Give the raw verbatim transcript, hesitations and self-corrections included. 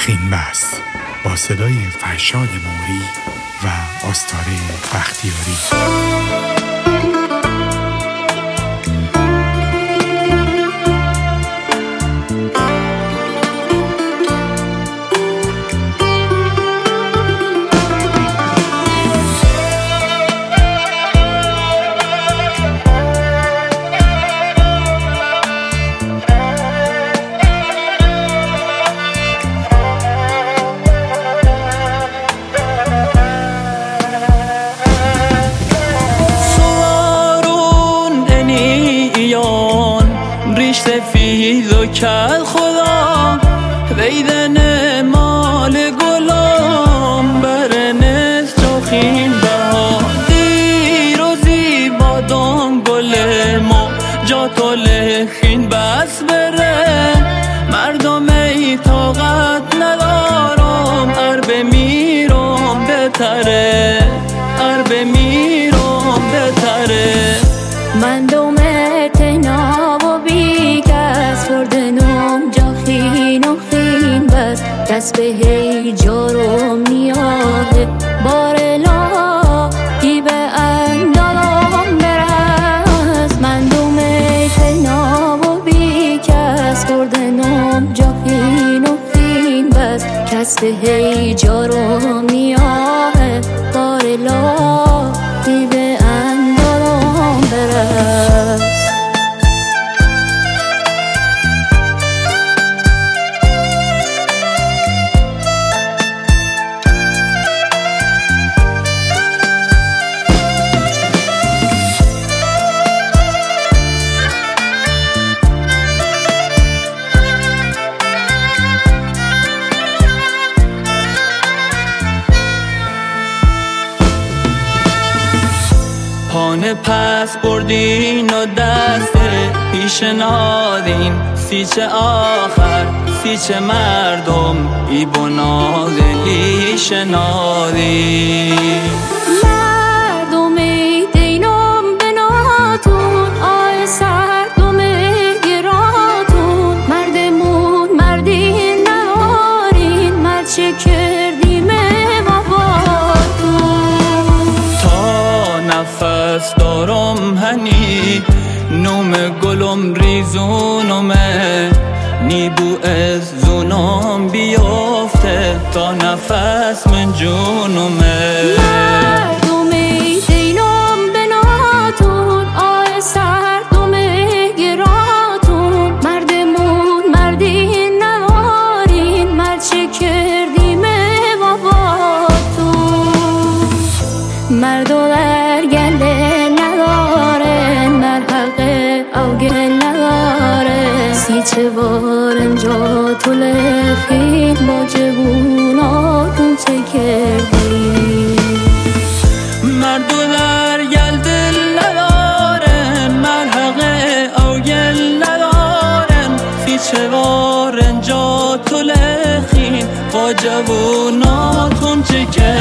خین بست با صدای فرشاد موری و آستاره بختیاری. سفید و کل خدا ویدن مال گلام برنس چاخین بها دیر و زیبا دام گل ما جا تو لخین بس بره مردم ای طاقت ندارم ار بمیرم بتره ار بمیرم بتره من دومه تناب و بی کس فردنم جا خین و خین بس کس به هی جارم نیاده بارلا دی به اندالم برس من دومه تناب و بی کس فردنم جا خین و خین بس کس به هی جارم نیاده بارلا دی به اندالم برس پانه پس بردین و دسته پیش نادین سیچه آخر سیچه مردم ای بنادلی شنادین مردم ای دینم بناتون آی سردم گراتون مردمون مردین نهارین مرد چه کردیم نفس دارم هنی نوم گلم ریزونمه نیبو از زونم بیافته تا نفس من جونمه مردم ای دینم بناتون آی سردم گراتون مردمون مردین نوارین مرد چه کردیم باباتون مردو گله نداره مرحقه او گل نداره سیچه وارن جا تو لخین با جووناتون چه کردی مردو در گل دل نداره مرحقه او گل نداره سیچه وارن جا تو لخین با جووناتون چه کردی